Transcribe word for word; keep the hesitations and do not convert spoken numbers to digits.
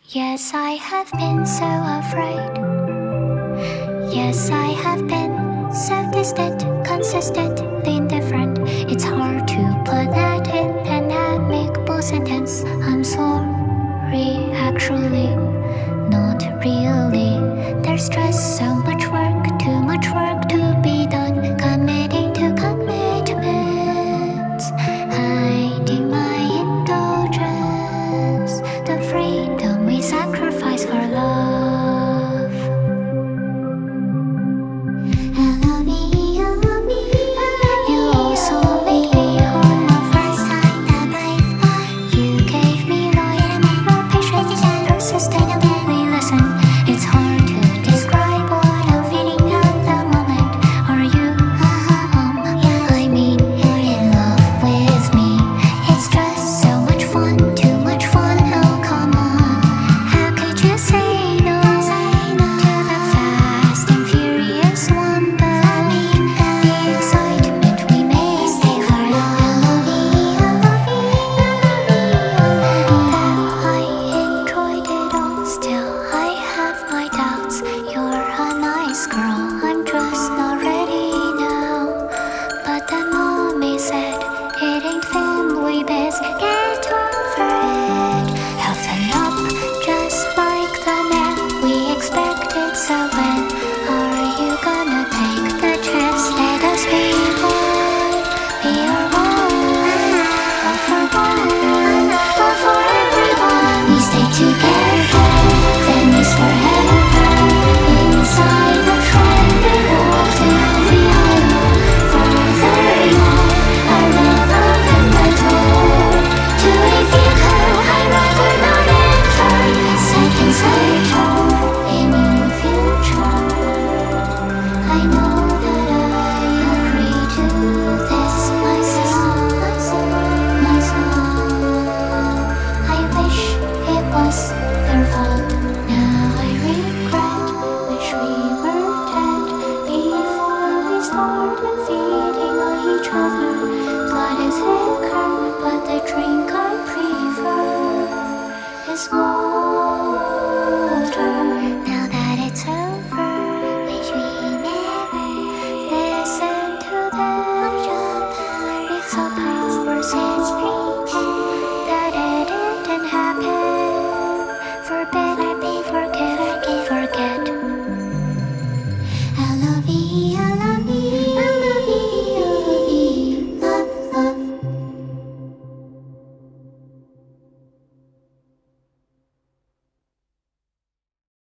Yes, I have been so afraid. Yes, I have been so distant, consistently indifferent. It's hard to put that in an amicable sentence. I'm sorry, actually, not really. There's just so much work, too much work to be done. Committing to commitments, hiding my indulgence, the freedom we sacrifice for love. I love me, I love me, I love you also made me on the first time that life. You gave me loyalty, your patience and persistently listen. It's hard to describe what I'm feeling at the moment. Are you? Um, I mean, you're in love with me. It's just so much fun, too much fun. Oh come on, how could you say no to the fast and furious one? But the excitement we made stay for love. I love you, I love you, I love you. I enjoyed it all. Still, I have my doubts. You're a nice girl. I'm just not ready now. But then mommy said it ain't family biz. Get over it. Healthen up, just like the man we expected. So when are you gonna take the chance? Let us be one. We are one. All for one. All for everyone. We stay together. Then it's forever. Inside the trend, we walk down the aisle. Furthermore, our love opened the door to a vehicle I'd rather not enter. Seconds later, in your future, I know that I agree to this. My song, my song. I wish it was their fault. Now I regret. Wish we were dead before we started feeding on each other. Blood is thicker, but the drink I prefer is water.